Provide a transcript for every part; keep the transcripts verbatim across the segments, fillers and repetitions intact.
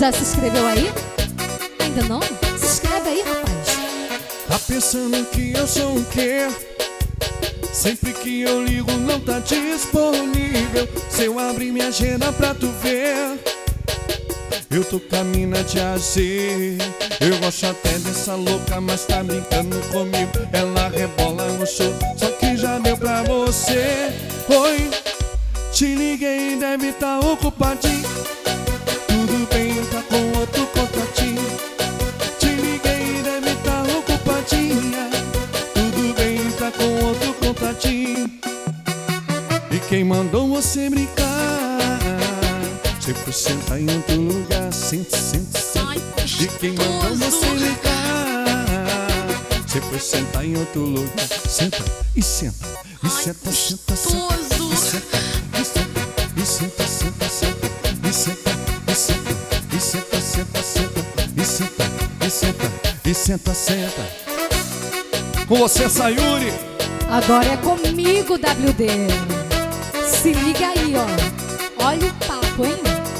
Já se inscreveu aí? Ainda não? Se inscreve aí, rapaz. Tá pensando que eu sou o quê? Sempre que eu ligo não tá disponível. Se eu abrir minha agenda pra tu ver, eu tô com a mina de azer. Eu gosto até dessa louca, mas tá brincando comigo. Ela rebola no show, só que já deu pra você. Oi, te liguei, deve tá ocupadinho. Tudo bem, tá com outro contatinho. Te liguei, deve tá ocupadinha. Tudo bem, tá com outro contatinho. E quem mandou você brincar? Você foi sentar em outro lugar. Sente, sente, sente. E quem mandou você brincar? Você foi sentar em outro lugar. Senta e senta. E senta, senta, senta. E senta, e senta. E senta, senta, senta. E senta, e senta. E senta, senta, senta. E senta, e senta. E senta, senta. Com você, Sayuri. Agora é comigo, W D. Se liga aí, ó. Olha o papo, hein?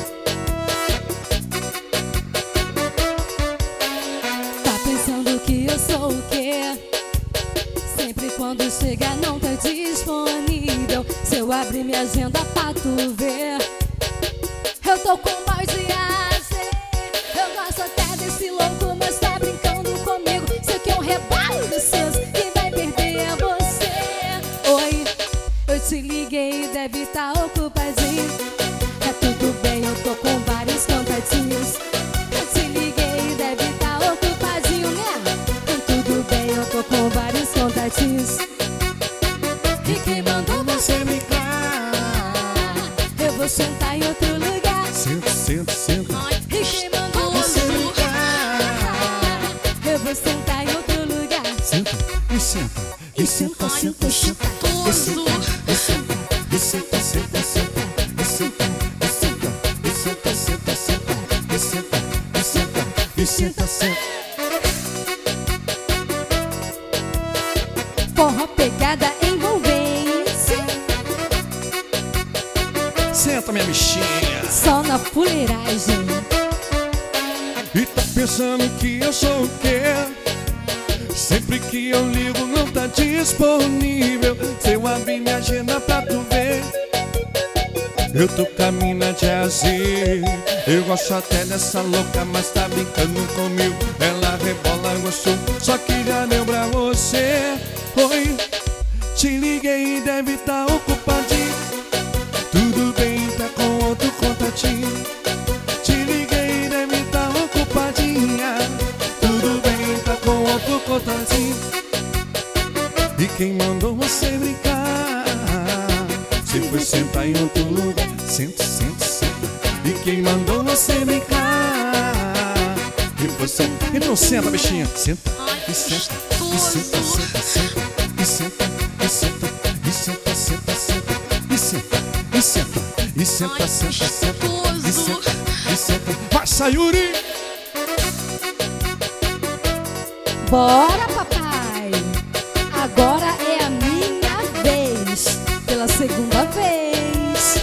Tá pensando que eu sou o quê? Sempre quando chega não tá disponível. Se eu abrir minha agenda pra tu ver, eu tô com mais de azer. Eu gosto até desse louco, mas tá brincando comigo. Sei que é um rebalo dos seus e vai perder é você. Oi, eu te liguei, deve tá ocupadinho. É tudo bem, eu tô com vários contatinhos. Eu te liguei, deve tá ocupadinho, né? É tudo bem, eu tô com vários contatinhos. E quem mandou você brincar? Eu vou sentar em outro lugar. Senta, senta, senta. E quem mandou você brincar? Eu vou sentar em outro lugar. Senta e senta. E senta, senta, senta. E senta, e senta. E senta, senta, senta. E senta, e senta. E senta, senta, senta. E senta, e senta. E senta, senta. Forró pegada envolvente. Senta, minha bichinha. Só na fuleiragem. E tá pensando que eu sou o quê? Sempre que eu ligo não tá disponível. Se eu abrir minha agenda pra tu ver, eu tô com a mina de azer. Eu gosto até dessa louca, mas tá brincando comigo. Ela rebola, gostou, só que já deu pra você. Oi, te liguei, deve tá ocupadinho. Tudo bem, tá com outro contatinho. Te liguei, deve tá ocupadinha. Tudo bem, tá com outro contatinho. E quem mandou você brincar? Você foi sentar em outro lugar. Senta, senta, senta. E quem mandou você brincar? E você... E não senta, bichinha. Senta, e senta. E senta, senta, senta. E senta, e senta. E senta, senta, senta. E senta, e senta. E senta, senta, senta. E senta, e senta. Vai, Sayuri! Bora, papai! Agora é a minha vez. Pela segunda vez.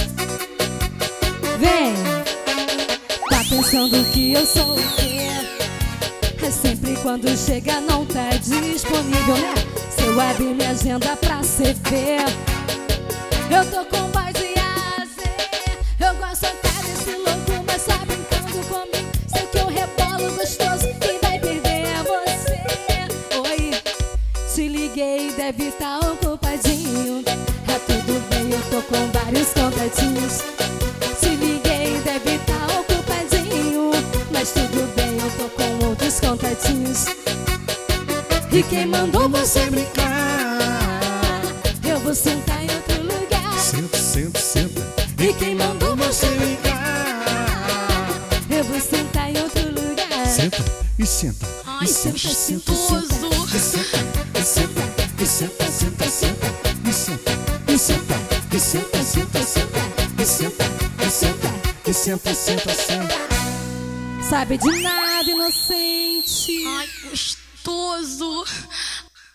Vem! Tá pensando que eu sou o quê? É sempre quando chega não tá disponível, né? Se eu abrir minha agenda pra cê ver, eu tô com voz de azer. Eu gosto até desse louco, mas tá brincando comigo. Sei que eu rebolo gostoso e vai perder é você. Oi, te liguei, deve tá ocupadinho. É tudo bem, eu tô com vários contatinhos. Te liguei, deve tá ocupadinho. Mas tudo bem, eu tô com outros contatinhos. E quem mandou você brincar? Eu vou sentar em outro lugar. Senta, senta, senta. E quem mandou você brincar? Eu vou sentar em outro lugar. Senta e senta. Ai, senta, senta, senta. E senta, e senta. E senta, senta, senta. E senta, e senta. E senta, senta, senta. E senta, e senta. E senta, senta, senta. Sabe de nada, inocente. Ai, gostoso.